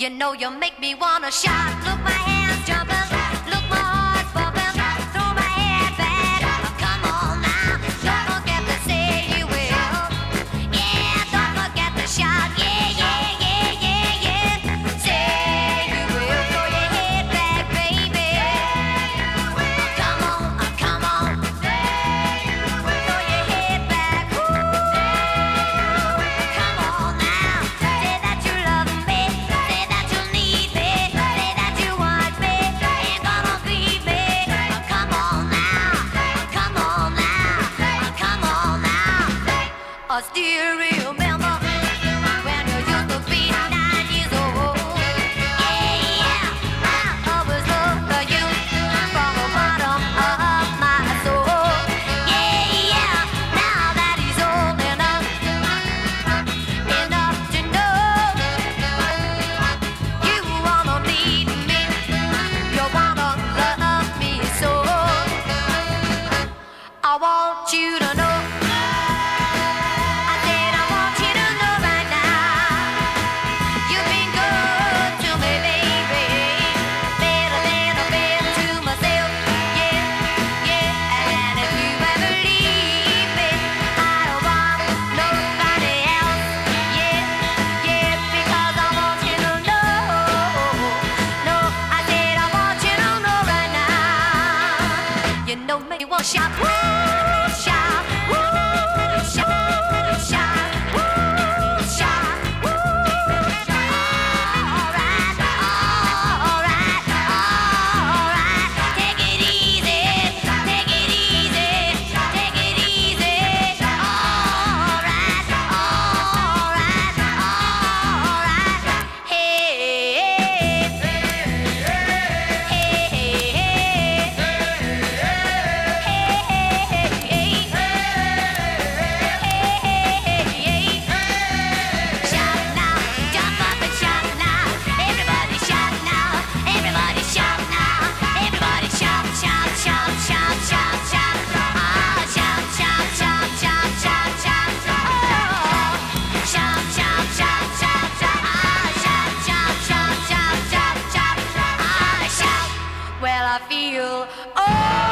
You know you make me wanna shout. Look, my hands jumping. Look, my heart's bumping. Throw my head back. Oh, come on now. Don't forget to say you will. Yeah, don't forget to shout. Yeah, yeah, yeah, yeah, yeah. Say you will. Throw your head back, baby. Oh, come on, oh, come on. Say you will. Throw your head back. Ooh. Come on now. Say that you love me. Say that you need me. Say that you want me. Ain't gonna leave me. Oh, come on now. Oh, come on now. Oh, come on now. I still remember when you used to be 9 years old. Yeah, yeah. I always loved you from the bottom of my soul. Yeah, yeah. Now that he's old enough to know you wanna need me, you wanna love me so. I want you to know. I said I want you to know right now. You've been good to me, baby. Better than I've been to myself. Yeah, yeah. And if you ever leave me, I don't want nobody else. Yeah, yeah. Because I want you to know. No, I said I want you to know right now. You know me, you want to shout, woo, shout, woo, shout, shout, woo, shout, woo, shout. All right, all right, all right. Take it easy, take it easy, take it easy. All right, all right, all right. Hey, hey, shout now, jump up and shout now. Everybody shout now, everybody shout now. Everybody shout, shout, shout, shout, shout, shout. Ah, shout, shout, shout, shout, shout, shout. Oh, shout, shout, shout, shout, shout. Ah, shout, shout, shout, shout, shout, shout. Ah, shout. Well, I feel. Oh.